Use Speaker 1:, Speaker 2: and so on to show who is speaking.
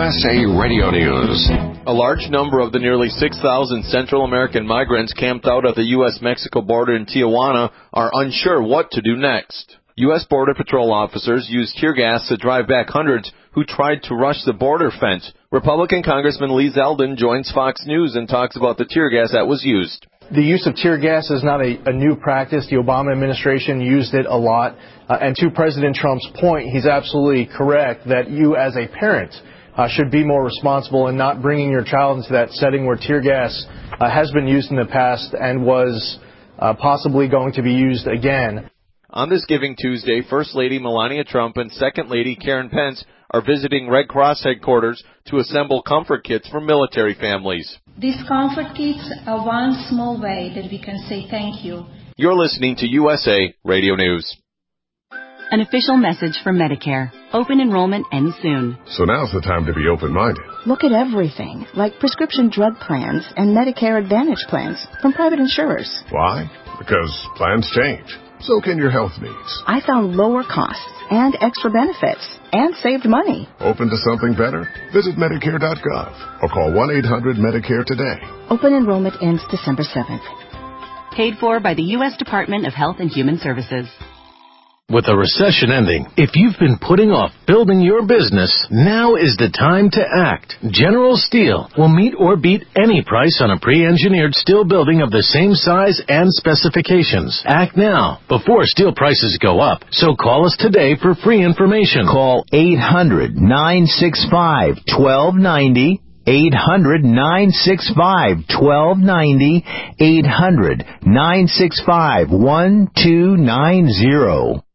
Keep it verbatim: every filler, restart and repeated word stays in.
Speaker 1: S A Radio News.
Speaker 2: A large number of the nearly six thousand Central American migrants camped out at the U S Mexico border in Tijuana are unsure what to do next. U S Border Patrol officers used tear gas to drive back hundreds who tried to rush the border fence. Republican Congressman Lee Zeldin joins Fox News and talks about the tear gas that was used.
Speaker 3: The use of tear gas is not a, a new practice. The Obama administration used it a lot. Uh, and to President Trump's point, he's absolutely correct that you as a parent uh, should be more responsible in not bringing your child into that setting where tear gas uh, has been used in the past and was uh, possibly going to be used again.
Speaker 2: On this Giving Tuesday, First Lady Melania Trump and Second Lady Karen Pence are visiting Red Cross headquarters to assemble comfort kits for military families.
Speaker 4: These comfort kits are one small way that we can say thank you.
Speaker 2: You're listening to U S A Radio News.
Speaker 5: An official message from Medicare. Open enrollment ends soon.
Speaker 6: So now's the time to be open-minded.
Speaker 7: Look at everything, like prescription drug plans and Medicare Advantage plans from private insurers.
Speaker 6: Why? Because plans change. So can your health needs.
Speaker 7: I found lower costs and extra benefits and saved money.
Speaker 6: Open to something better? Visit Medicare dot gov or call one eight hundred Medicare today.
Speaker 7: Open enrollment ends December seventh.
Speaker 5: Paid for by the U S Department of Health and Human Services.
Speaker 8: With a recession ending, if you've been putting off building your business, now is the time to act. General Steel will meet or beat any price on a pre-engineered steel building of the same size and specifications. Act now, before steel prices go up. So call us today for free information.
Speaker 9: Call eight hundred, nine six five, one two nine zero. eight hundred, nine six five, one two nine zero. eight hundred, nine six five, one two nine zero.